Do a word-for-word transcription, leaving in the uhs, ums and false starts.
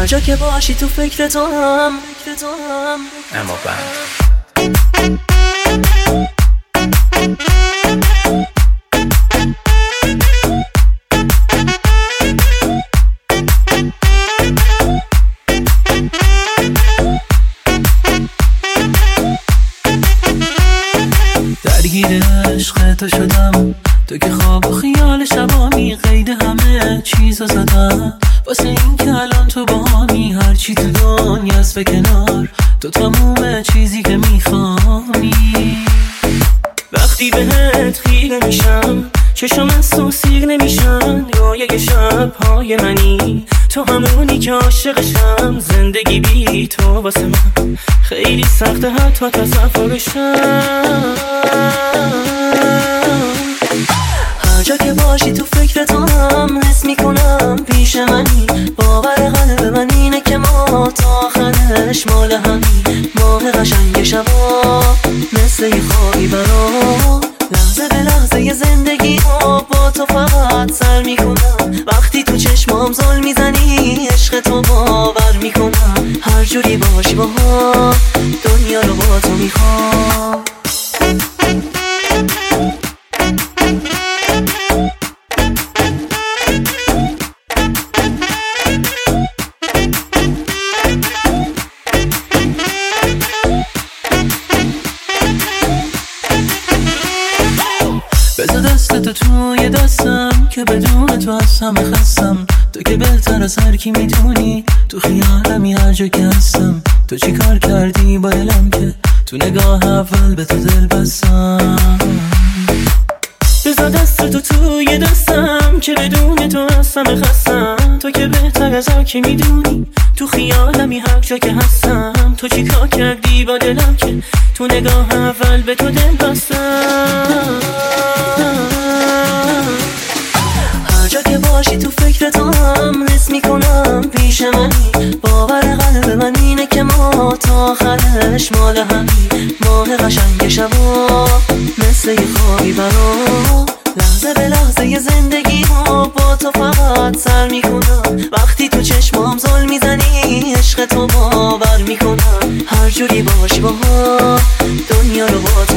هر جا که باشی تو فکر تو هم اما بند درگیر عشق تو شدم، تو که خواب و خیال شبامی قید همه چیزو زدم، واسه این که الان تو با همی هرچی تو دنیاست به کنار، تو تموم چیزی که میخوامی. وقتی بهت خیره میشم چشم از تو سیر نمیشن، رویای شبهای منی تو همونی که عاشقشم، زندگی بی تو واسه من خیلی سخته حتی تصورشم. هر جا که باشی تو فکر تو هم حس میکنم پیش منی، باور قلب من اینه که ما تا آخرش مال همی، ماه قشنگ شبا مثل یه خوابی برام، لحظه به لحظه یه زندگی رو با تو فقط سر میکنم، وقتی تو چشمام زل میزنی عشق تو باور میکنم، هر جوری باشی با هم دنیا رو با تو میخوام. بذار دستتو توی دستم که بدون تو از همه خستم، تو که بهتر از هر کی میدونی تو خیالمی هر جا که هستم، تو چی کار کردی با دلم که تو نگاه اول به تو دل بستم. بذار دستتو توی دستم که بدون تو از همه خستم، تو که بهتر از هر کی میدونی تو خیالمی هر جا که هستم، تو چی کار کردی با دلم که تو نگاه اول به تو دل بستم. هر جا که باشی تو فکر تو هم حس میکنم پیش منی، باور قلب من اینه که ما تا آخرش مال همی، ماه قشنگ شبا مثل یه خوابی برام، لحظه به لحظه یه زندگی رو با تو فقط سر میکنم، وقتی تو چشمام زل میزنی عشق تو باور میکنم، هر جوری باشی با هم دنیا رو با تو